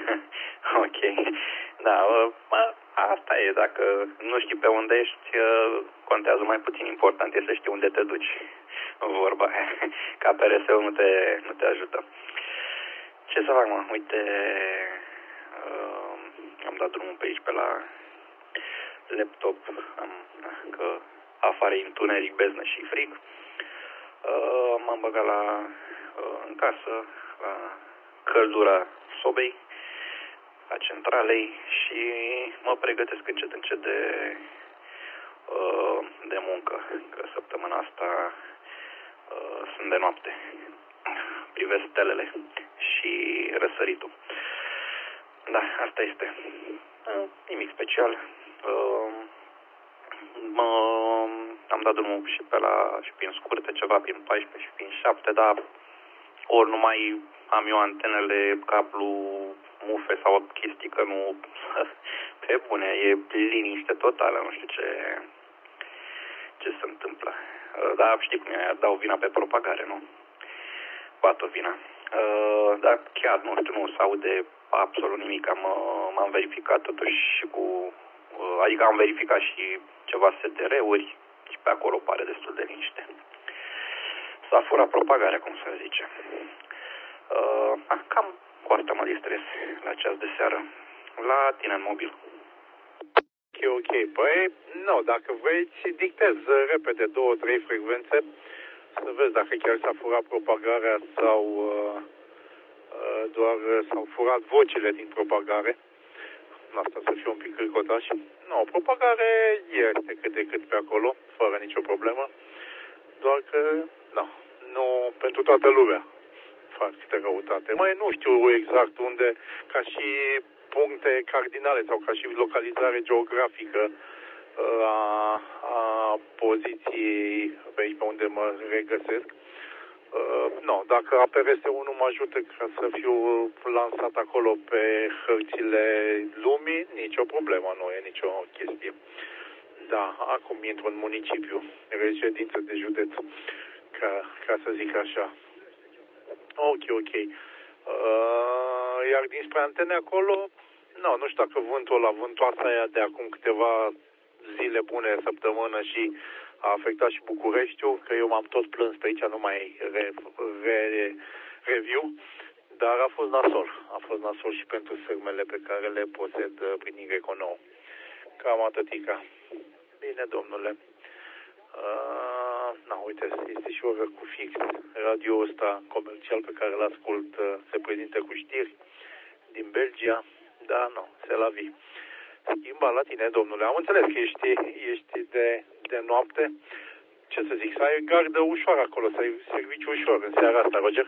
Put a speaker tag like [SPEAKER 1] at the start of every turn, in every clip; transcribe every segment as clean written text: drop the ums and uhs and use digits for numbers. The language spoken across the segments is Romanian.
[SPEAKER 1] Ok. Da, asta e. Dacă nu știi pe unde ești, contează mai puțin. Important e să știi unde te duci. Vorba aia. Ca PRS-ul nu te ajută. Ce să fac, mă? Uite, am dat drumul pe aici, pe la laptop. Că afară e întuneric, beznă și frig. M-am băgat în casă, la căldura sobei, a centralei și mă pregătesc încet de muncă, că săptămâna asta sunt de noapte. Privesc stelele și răsăritul. Da, asta este. Nimic special. Am dat drumul și prin scurte ceva, prin 14 și prin 7, dar ori nu mai am eu antenele, cablu, mufe sau chestii, că nu, pe bune, e liniște totală, nu știu ce se întâmplă. Dar știi cum e, dau vina pe propagare, nu? Bat-o vina. Dar chiar nu se aude absolut nimic. M-am verificat totuși și adică am verificat și ceva STR-uri și pe acolo pare destul de liniște. S-a furat propagarea, cum se zice. Cam cu asta mă distrez la ceas de seară. La tine în mobil.
[SPEAKER 2] Ok. Păi, nu, dacă vrei, ți dictez repede 2-3 frecvențe să vezi dacă chiar s-a furat propagarea sau doar s-au furat vocile din propagare. Asta să fie un pic cricotaș. Nu, propagare este cât de cât pe acolo, fără nicio problemă. Doar că, nu pentru toată lumea fac de răutate. Mai nu știu exact unde, ca și puncte cardinale sau ca și localizare geografică a poziției pe aici pe unde mă regăsesc. Dacă APRS-ul nu mă ajută ca să fiu lansat acolo pe hărțile lumii, nicio problemă, nu e nicio chestie. Da, acum intru în municipiu, reședință de județ, ca să zic așa. Ok. Iar dinspre antene acolo, nu știu dacă vântoasa aia de acum câteva zile bune, săptămână și a afectat și Bucureștiul, că eu m-am tot plâns pe aici, nu mai review, dar a fost nasol. A fost nasol și pentru firmele pe care le posed prin Ireco. Cam atâtica. Bine, domnule. Uite, este și oră cu fix. Radio-ul ăsta comercial pe care îl ascult se prezintă cu știri din Belgia. Da, se la vi. Schimba la tine, domnule. Am înțeles că ești de noapte. Ce să zic, să ai gardă ușoară acolo, să ai serviciu ușor în seara asta, Roger?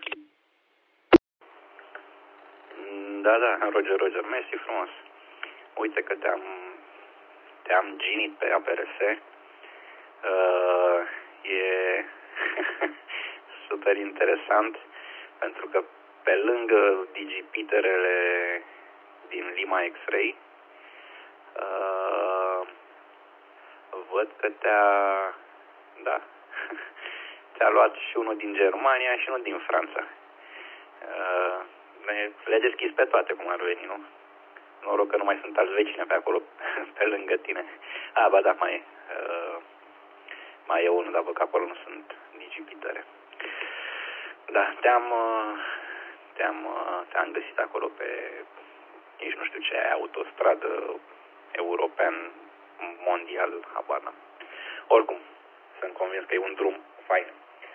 [SPEAKER 1] Da, Roger, mersi frumos. Uite că te-am ginit pe APRS. E super interesant pentru că pe lângă digipiterele din Lima X-Ray văd că ți-a luat și unul din Germania și unul din Franța. Le deschis pe toate cum ar veni, nu? Noroc că nu mai sunt alți vecine pe acolo, pe lângă tine. Mai e unul, dar văd că acolo nu sunt nici pitere. Da, te-am găsit acolo pe, nici nu știu ce, autostradă european, mondial, habar n-am. Oricum, sunt convins că e un drum fain.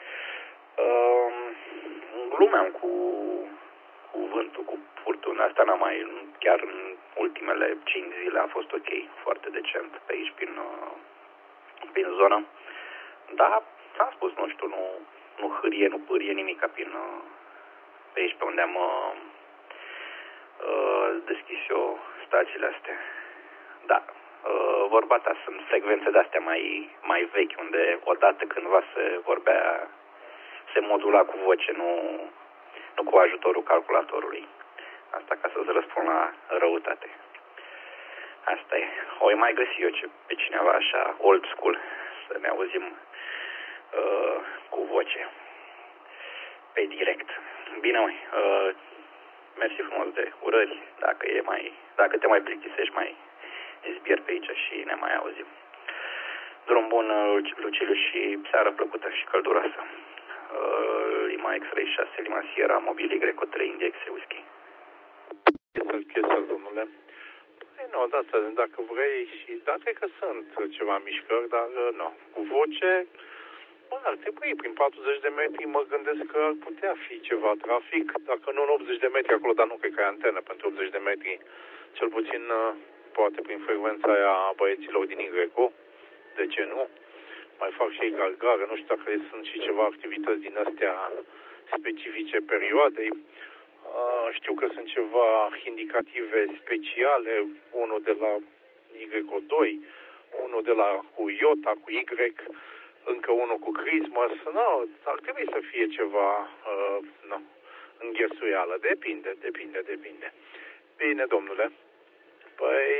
[SPEAKER 1] Glumeam cu vântul, cu furtuna asta, chiar în ultimele 5 zile a fost ok, foarte decent pe aici prin zonă. Da, am spus, nu știu, nu hârie, nu pârie nimica pe aici pe unde am deschis eu stațiile astea. Da, vorba ta, sunt frecvențe de-astea mai vechi, unde odată cândva se modula cu voce, nu cu ajutorul calculatorului. Asta ca să-ți răspund la răutate. Asta e. O mai găsi eu pe cineva așa old school să ne auzim cu voce pe direct. Bine, mersi frumos de urări. Dacă te mai plictisești, mai zbieri pe aici și ne mai auzim. Drum bun, Luciliu, și seară plăcută și călduroasă. Lima X-Ray 6, Lima Sierra, mobil Y3, India X Whisky.
[SPEAKER 2] Chestia, domnule. Păi nu, dacă vrei și... Da, cred că sunt ceva mișcări, dar nu. Cu voce, ar trebui, prin 40 de metri mă gândesc că ar putea fi ceva trafic. Dacă nu în 80 de metri acolo, dar nu cred că ai antenă pentru 80 de metri. Cel puțin, poate prin frecvența aia a băieților din Igreco. De ce nu? Mai fac și ei gargară, nu știu dacă sunt și ceva activități din astea specifice perioadei. Știu că sunt ceva indicative speciale, unul de la Y2, unul de la cu Iota, cu Y, încă unul cu Christmas. Nu, ar trebui să fie ceva înghesuială. Depinde. Bine, domnule. Păi...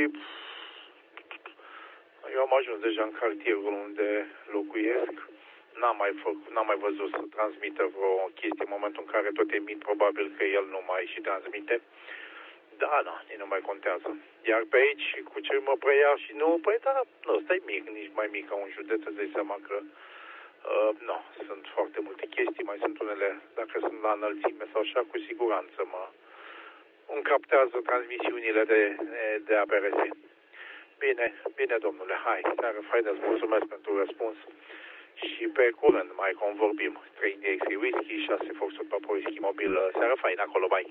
[SPEAKER 2] Eu am ajuns deja în cartierul unde locuiesc. N-am mai văzut să transmită vreo chestie în momentul în care tot emit, probabil că el nu mai și transmite. Da, nici nu mai contează. Iar pe aici, cu ce mă preia și nu, păi da, nu, stai mic, nici mai mic ca un județ, îți dai seama că sunt foarte multe chestii, mai sunt unele, dacă sunt la înălțime sau așa, cu siguranță îmi captează transmisiunile de APRS. Bine, domnule, hai, seară faină, îți mulțumesc pentru răspuns și pe curând mai convorbim. 3 DX Whisky, 6 Foxtrot Papa Whisky mobil, seară faină acolo, bye.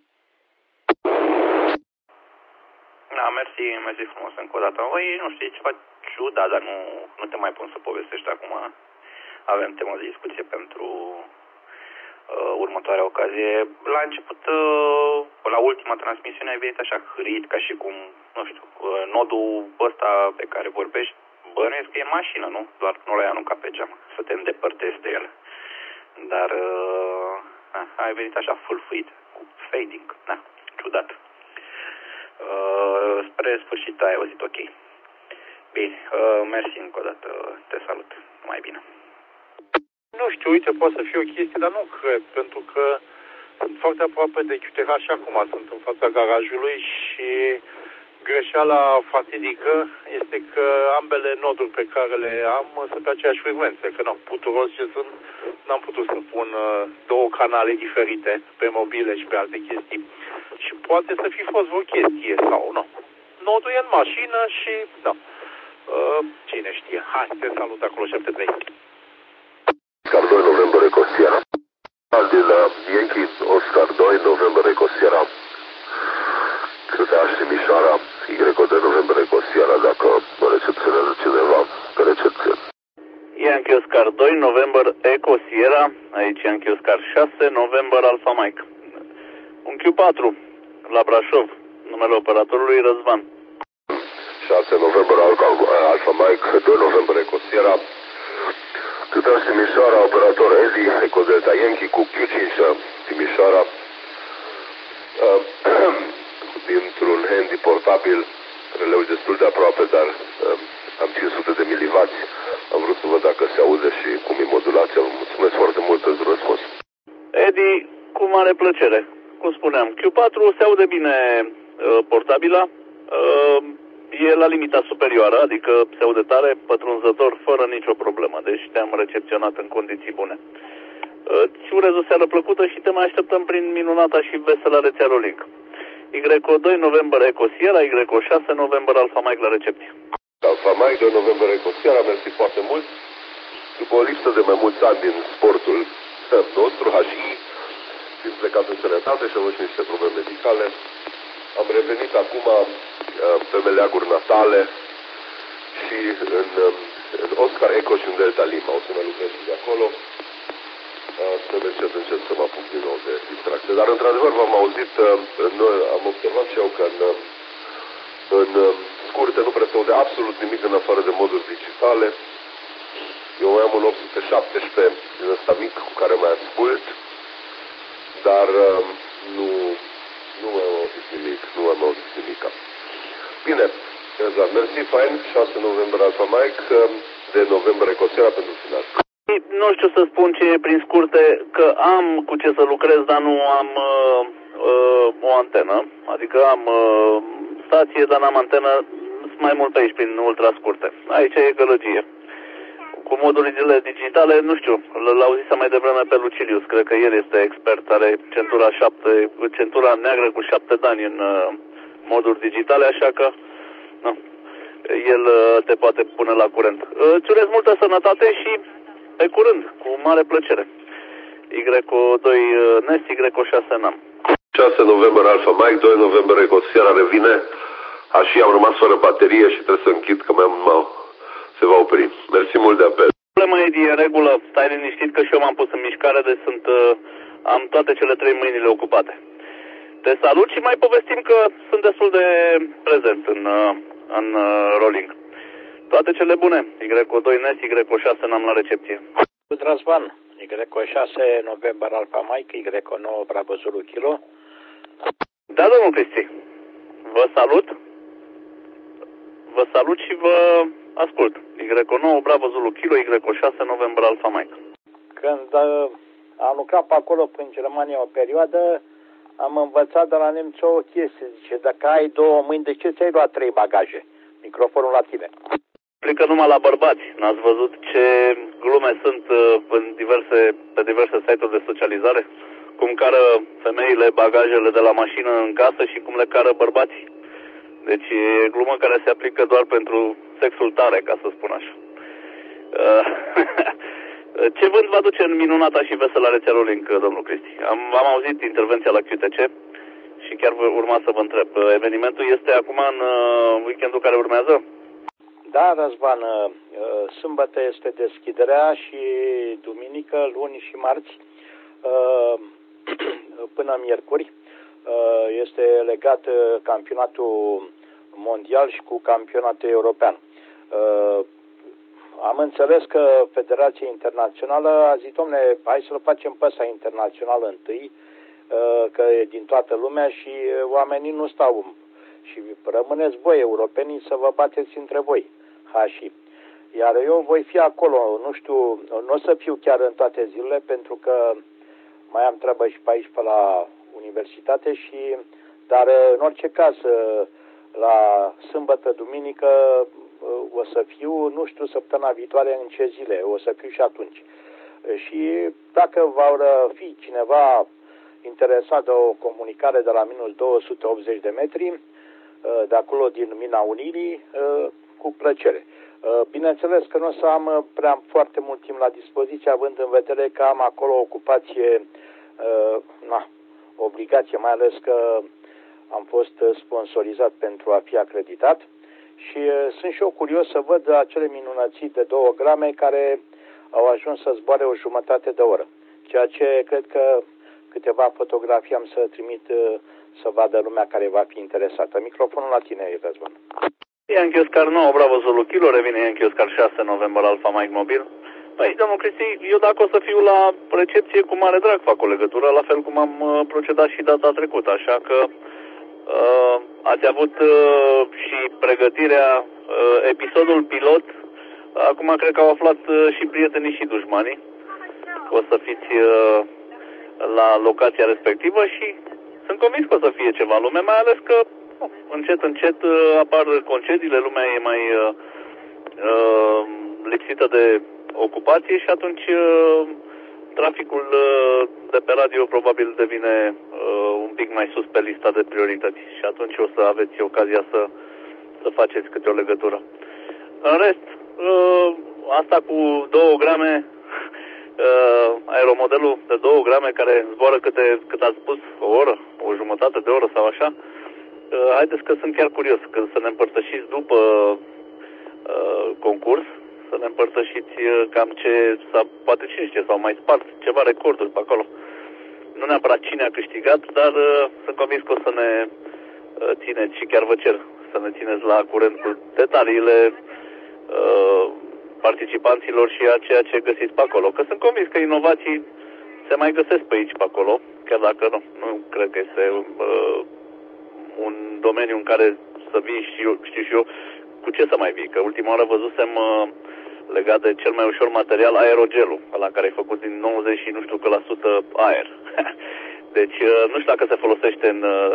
[SPEAKER 1] Da, mersi frumos încă o dată. Nu știu, e ceva ciudat, dar nu te mai pun să povestești acum. Avem temă de discuție pentru următoarea ocazie. La început, la ultima transmisiune, ai venit așa hârit, ca și cum, nu știu, nodul ăsta pe care vorbești, bănuiesc că e în mașină, nu? Doar nu l-ai aruncat pe geam, să te îndepărtezi de el. Dar ai venit așa fâlfâit, cu fading, ciudat. Spre sfârșit ai auzit ok. Bine, mersi încă o dată, te salut, numai bine.
[SPEAKER 2] Nu știu, uite, poate să fie o chestie, dar nu cred, pentru că sunt foarte aproape de QTH și acum sunt în fața garajului și greșeala fatidică este că ambele noduri pe care le am sunt pe aceeași frecvență, că puturos ce sunt, n-am putut să pun două canale diferite pe mobile și pe alte chestii. Și poate să fi fost vreo chestie sau nu. Nodul e în mașină și cine știe. Hai, te salut acolo 73.
[SPEAKER 3] Oscar 2 November Eco Sierra. De la Yankee Oscar 2 November Eco Sierra. Câteași Timișoara Y2 November Eco Sierra, dacă mă recepționează cineva pe recepție.
[SPEAKER 4] Yankee Oscar 2 November Eco Sierra, aici Yankee Oscar 6 November Alpha Mike. Un Q4 la Brașov, numele operatorului Răzvan.
[SPEAKER 3] 6 November Alpha Mike, 2 November Eco Sierra. Câteași Timișoara, operator Edi, Eco Delta Yankee cu Q5 Timișoara. Dintr-un handy portabil, releu destul de aproape, dar am 500 de milivați. Am vrut să văd dacă se aude și cum e modulația. Vă mulțumesc foarte mult pentru răspuns.
[SPEAKER 4] Edi, cu mare plăcere. Cum spuneam, Q4 se aude bine portabila. E la limita superioară, adică se aude tare, pătrunzător, fără nicio problemă. Deci te-am recepționat în condiții bune. Îți urez o seară plăcută și te mai așteptăm prin minunata și veselă rețea Rolink. Y2 November Eco Sierra, Y6 November Alpha Mike la recepție.
[SPEAKER 3] Alpha Mike, 2 November Eco Sierra, mersi foarte mult. După o lipsă de mai mulți ani din sportul nostru, HI, fiind plecat în sănătate și am avut și niște probleme medicale, am revenit acum pe meleaguri natale și în Oscar Eco și în Delta Lima. O să mai lucrez și de acolo. Trebuie încet să mă apuc din nou de distracție. Dar într-adevăr v-am auzit, am observat și eu că în scurte nu prea se aude absolut nimic în afară de moduri digitale. Eu mai am un 817 din ăsta mic cu care mai ascult, dar nu am auzit nimic, Bine, exact. Mersi, fain, 6 November Alpha Mike, de November Eco Sierra pentru final.
[SPEAKER 4] Nu știu să spun ce e prin scurte, că am cu ce să lucrez, dar nu am o antenă, adică am stație, dar n-am antenă, sunt mai mult pe aici, prin ultra scurte. Aici e gălăgie. Cu modurile digitale, nu știu, l-auzisem mai devreme pe Lucilius, cred că el este expert, are centura neagră cu 7 dani în moduri digitale, așa că nu, el te poate pune la curent. Îți urez multă sănătate și pe curând, cu mare plăcere. Y2 NES, Y6 NAM.
[SPEAKER 3] 6 noiembrie Alfa Mike, 2 noiembrie Ecosiara revine. Așa am rămas fără baterie și trebuie să închid că se va opri. Mersi mult de apel.
[SPEAKER 4] Problema e în regulă, stai liniștit că și eu m-am pus în mișcare, deci am toate cele 3 mâinile ocupate. Te salut și mai povestim că sunt destul de prezent în rolling. Toate cele bune, Y2 NES, Y6 NAM la recepție.
[SPEAKER 5] Răzvan, Y6 November Alfa Mike, Y9 Bravo Zulu Kilo.
[SPEAKER 4] Da, domnul Cristi, vă salut și vă ascult. Y9 Bravo Zulu Kilo, Y6 November Alfa Mike.
[SPEAKER 5] Când am lucrat pe acolo prin Germania o perioadă, am învățat de la nemți o chestie. Zice, dacă ai 2 mâini, de ce ți-ai luat 3 bagaje? Microfonul la tine.
[SPEAKER 4] Plică numai la bărbați. N-ați văzut ce glume sunt pe diverse site-uri de socializare? Cum cară femeile bagajele de la mașină în casă și cum le cară bărbații. Deci e glumă care se aplică doar pentru sexul tare, ca să spun așa. Ce vânt vă aduce în minunata și veselă rețea Rolling, domnul Cristi? Am auzit intervenția la QTC și chiar urma să vă întreb. Evenimentul este acum în weekendul care urmează?
[SPEAKER 5] Da, Răzvan, sâmbătă este deschiderea și duminică, luni și marți, până miercuri, este legat campionatul mondial și cu campionatul european. Am înțeles că Federația Internațională a zis, dom'le, hai să-l facem pe ăsta internațional întâi, că e din toată lumea și oamenii nu stau. Și rămâneți voi, europenii, să vă bateți între voi, hașii. Iar eu voi fi acolo, nu știu, nu o să fiu chiar în toate zilele, pentru că mai am treabă și pe aici, pe la universitate, dar în orice caz, la sâmbătă, duminică, o să fiu, nu știu, săptămâna viitoare în ce zile, o să fiu și atunci. Și dacă va fi cineva interesat de o comunicare de la minus 280 de metri, de acolo din Mina Unirii, cu plăcere. Bineînțeles că nu o să am prea foarte mult timp la dispoziție, având în vedere că am acolo o ocupație, obligație, mai ales că am fost sponsorizat pentru a fi acreditat și sunt și eu curios să văd acele minunății de 2 grame care au ajuns să zboare o jumătate de oră, ceea ce cred că câteva fotografii am să trimit să vadă lumea care va fi interesată. Microfonul la tine, Răzvan.
[SPEAKER 4] Yankee Oscar 9, Bravo Zulu Kilo, revine Yankee Oscar 6, November Alfa Mike Mobil. Păi, domnul Cristi, eu dacă o să fiu la recepție, cu mare drag fac o legătură, la fel cum am procedat și data trecută, așa că ați avut și pregătirea, episodul pilot, acum cred că au aflat și prietenii și dușmanii, o să fiți la locația respectivă și sunt convins că o să fie ceva lume, mai ales că încet apar concediile, lumea e mai lipsită de ocupație și atunci traficul de pe radio probabil devine un pic mai sus pe lista de priorități și atunci o să aveți ocazia să faceți câte o legătură. În rest, asta cu 2 grame, aeromodelul de 2 grame care zboară cât ați spus, o oră, o jumătate de oră sau așa, haideți că sunt chiar curios, că să ne împărtășiți după concurs, să ne împărtășiți cam ce, sau poate cine știe, sau mai spart ceva recorduri pe acolo. Nu neapărat cine a câștigat, dar sunt convins că o să ne țineți și chiar vă cer să ne țineți la curent cu detaliile participanților și a ceea ce găsiți pe acolo. Că sunt convins că inovații se mai găsesc pe aici, pe acolo, chiar dacă nu cred că este un domeniu în care să vii și eu, știu și eu cu ce să mai vii, că ultima oară văzusem legat de cel mai ușor material aerogelul, la care e făcut din 90 și nu știu că la sută aer. Deci nu știu dacă se folosește